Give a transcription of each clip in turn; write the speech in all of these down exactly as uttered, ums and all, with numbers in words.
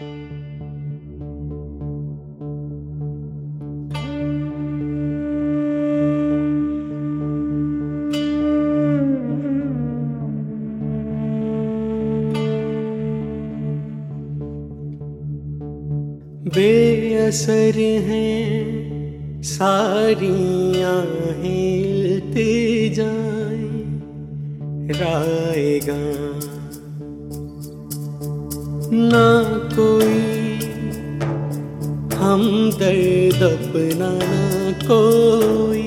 बेअसर हैं सारियां हिलते जाएं राएगा ना कोई हमदर्द अपना ना कोई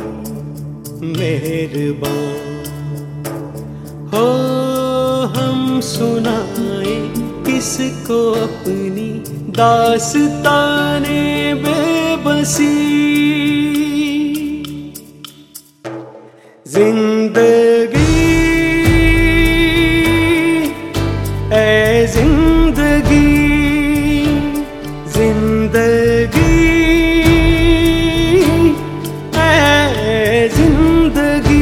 मेहरबान हो हम सुनाए किसको अपनी दास्ताने बेबसी जिंदगी ऐ जिंदगी जिंदगी ऐ जिंदगी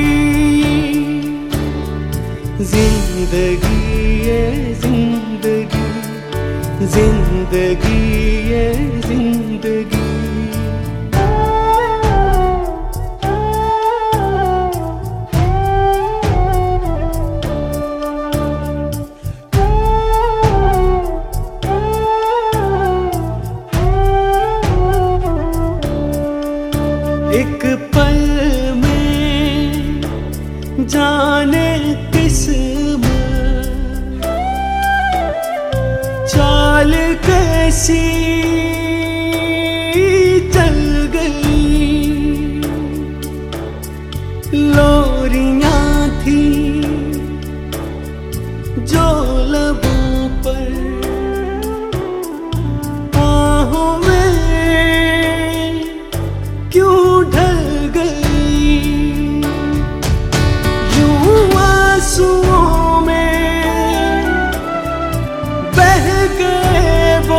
जिंदगी ऐ जिंदगी जिंदगी है जिंदगी एक पल में जाने किस्मत चाल कैसी चल गई लोरियां थी जो लबों पर आहों में क्यों ढल गई यूं आंसुओं में बह गए वो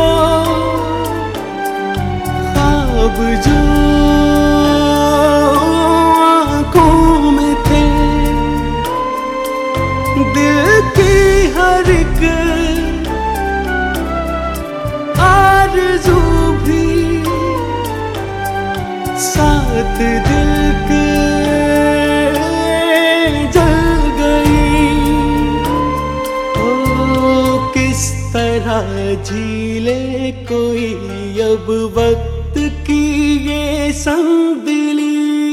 ख्वाब जो आँखों में थे दिल की हर एक आरज़ू भी साथ दिल के जल गई ओ किस तरह झीले कोई अब वक्त की ये संगदिली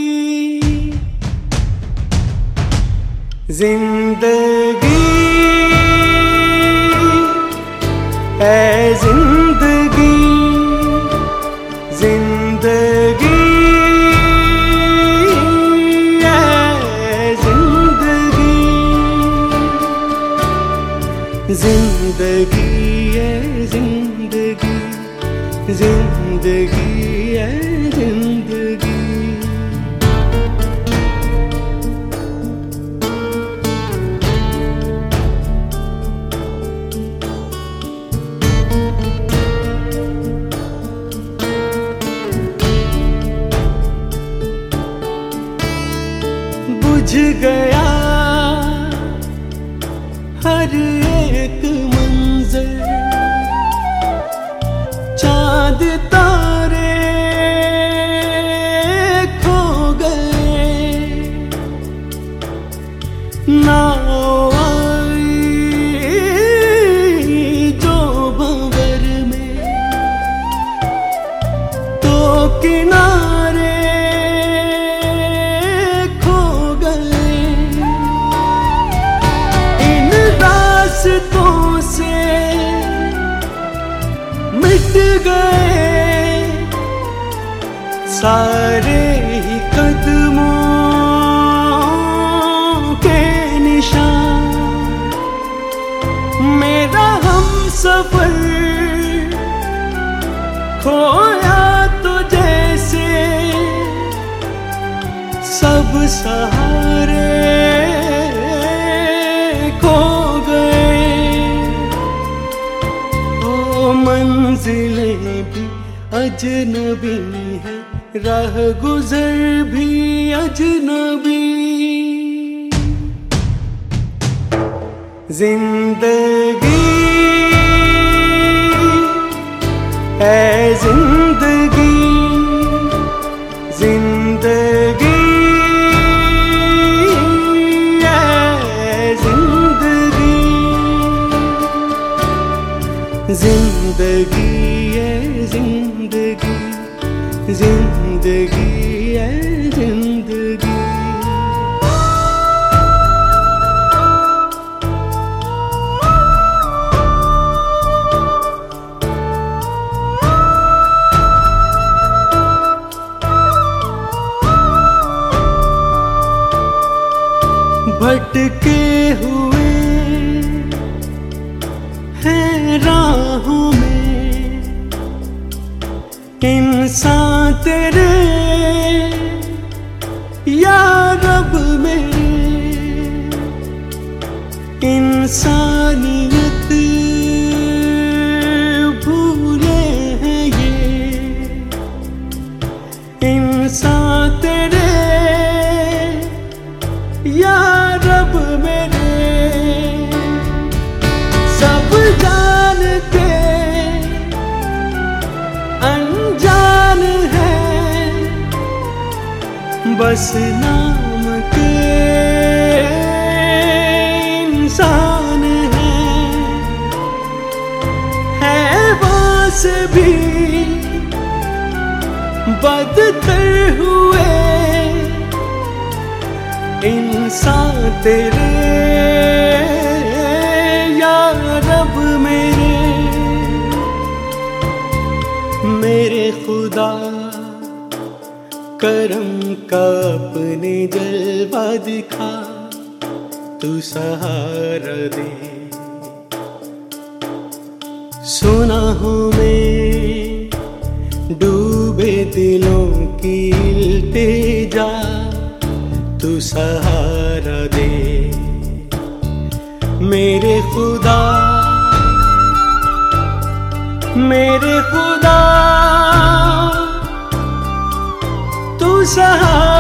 जिंदगी ऐ जिंदगी जिंदगी ऐ जिंदगी जिंदगी ऐ जिंदगी जिंदगी ऐ जिंदगी बुझ गया हर एक मंजर चांद तारे खो गए नाव आई जो भंवर में तो किनारे रास्तों से मिट गए सारे ही कदमों के निशान मेरा हमसफर खोया तो जैसे सब सहारे मंजिलें भी अजनबी है राह गुजर भी अजनबी जिंदगी ऐ जिंदगी जिंदगी ऐ जिंदगी जिंदगी ऐ जिंदगी जिंदगी ऐ जिंदगी। भटके हुए हैं राहों में इंसान तेरे या रब मेरे, इंसानियत भूले हैं ये इंसान तेरे या रब मेरे। सब जान के अनजान है, बस नाम के इंसान है। हैवान से भी बदतर हुए इंसान तेरे या रब मेरे। मेरे खुदा करम का अपने जलवा दिखा, तू सहारा दे। सुना हूँ मैं डूबे दिलों की इल्तिजा, तू सहारा दे। मेरे खुदा मेरे खुदा तू सहारा